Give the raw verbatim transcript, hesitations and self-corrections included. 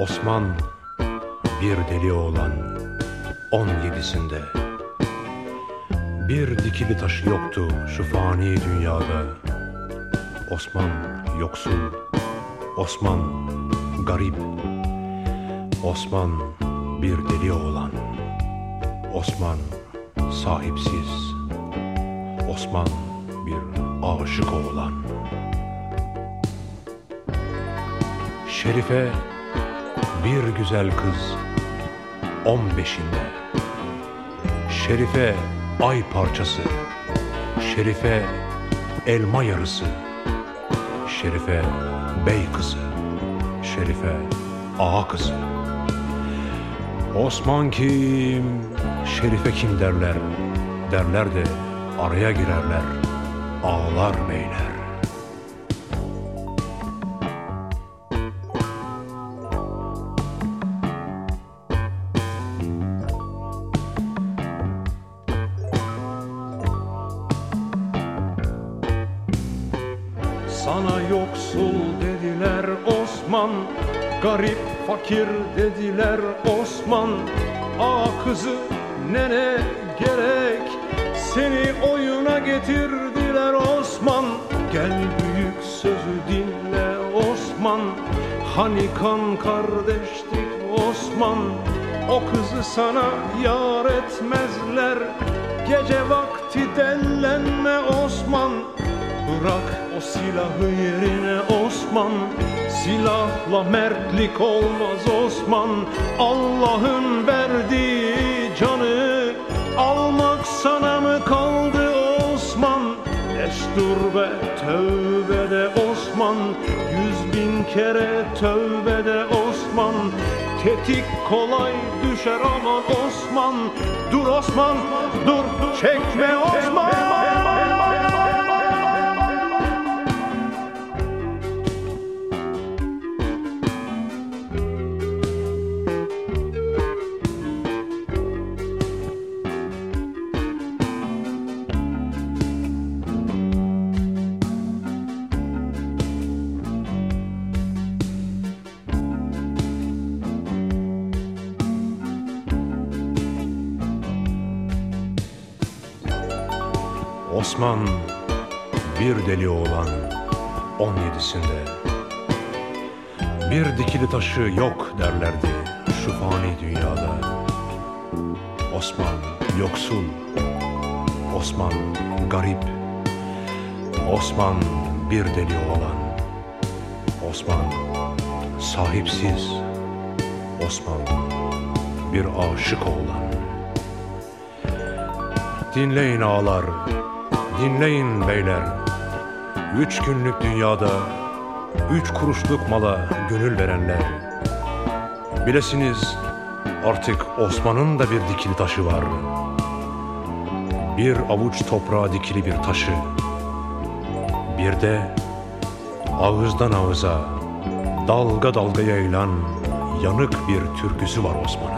Osman bir deli oğlan, on yedisinde. Bir dikili taşı yoktu şu fani dünyada. Osman yoksul, Osman garip, Osman bir deli oğlan, Osman sahipsiz, Osman bir aşık oğlan. Şerife bir güzel kız, on beşinde. Şerife ay parçası, Şerife elma yarısı, Şerife bey kızı, Şerife ağa kızı. Osman kim, Şerife kim derler, derler de araya girerler ağalar beyler. Sana yoksul dediler Osman, garip fakir dediler Osman. Ağa kızı nene gerek, seni oyuna getirdiler Osman. Gel büyük sözü dinle Osman, hani kan kardeştik Osman. O kızı sana yar etmezler, gece vakti dellenme Osman. Bırak o silahı yerine Osman, silahla mertlik olmaz Osman. Allah'ın verdiği canı almak sana mı kaldı Osman? Destur ve tövbe de Osman, yüz bin kere tövbe de Osman. Tetik kolay düşer aman Osman. Dur Osman, dur, çekme Osman. Osman bir deli oğlan, on yedisinde. Bir dikili taşı yok derlerdi şu fani dünyada. Osman yoksul, Osman garip, Osman bir deli oğlan, Osman sahipsiz, Osman bir aşık oğlan. Dinleyin ağalar, dinleyin beyler, üç günlük dünyada üç kuruşluk mala gönül verenler. Bilesiniz artık Osman'ın da bir dikili taşı var. Bir avuç toprağa dikili bir taşı. Bir de ağızdan ağıza, dalga dalga yayılan yanık bir türküsü var Osman'ın.